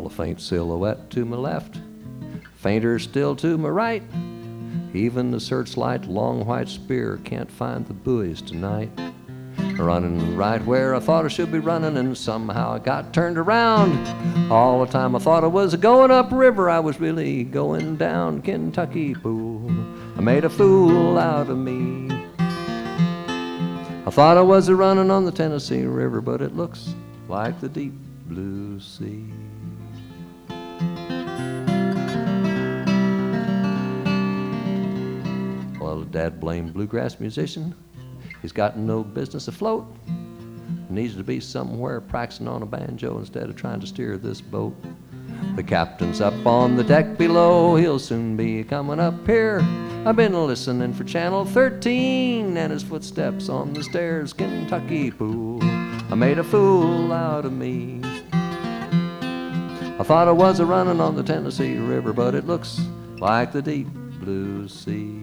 a faint silhouette to my left, fainter still to my right. Even the searchlight long white spear can't find the buoys tonight. Running right where I thought I should be running, and somehow I got turned around. All the time I thought I was going upriver, I was really going down Kentucky Pool. I made a fool out of me. I thought I was running on the Tennessee River, but it looks like the deep blue sea. Well, a dad-blamed bluegrass musician, he's got no business afloat. Needs to be somewhere practicing on a banjo instead of trying to steer this boat. The captain's up on the deck below, he'll soon be coming up here. I've been listening for Channel 13 and his footsteps on the stairs, Kentucky Pool. I made a fool out of me. I thought I was running on the Tennessee River, but it looks like the deep blue sea.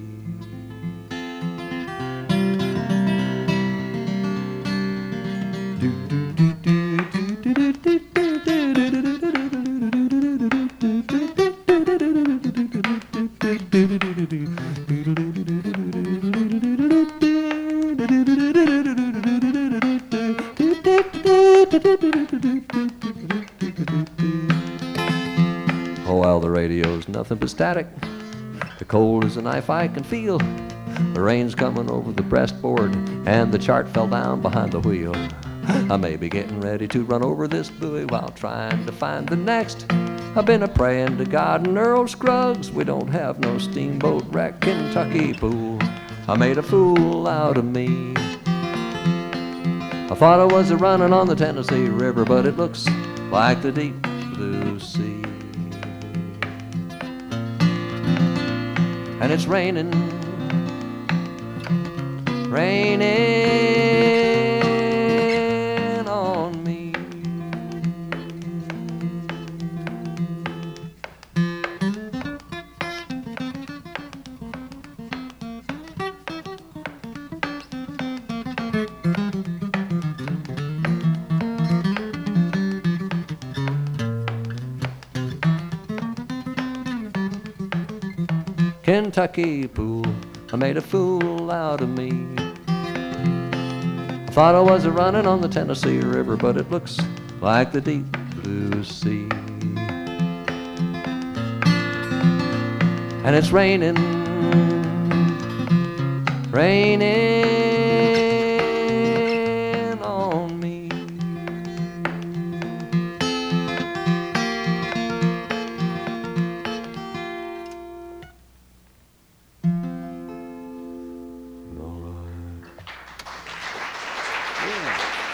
Oh, well, the radio's nothing but static. The cold as a knife I can feel. The rain's coming over the breastboard, and the chart fell down behind the wheel. I may be getting ready to run over this buoy while trying to find the next. I've been a-praying to God and Earl Scruggs, we don't have no steamboat wreck, Kentucky Pool. I made a fool out of me. I thought I was running on the Tennessee River, but it looks like the deep blue sea. And it's raining, raining on me. Kentucky Pool, I made a fool out of me. I thought I was running on the Tennessee River, but it looks like the deep blue sea. And it's raining, raining on me. All right. Yeah.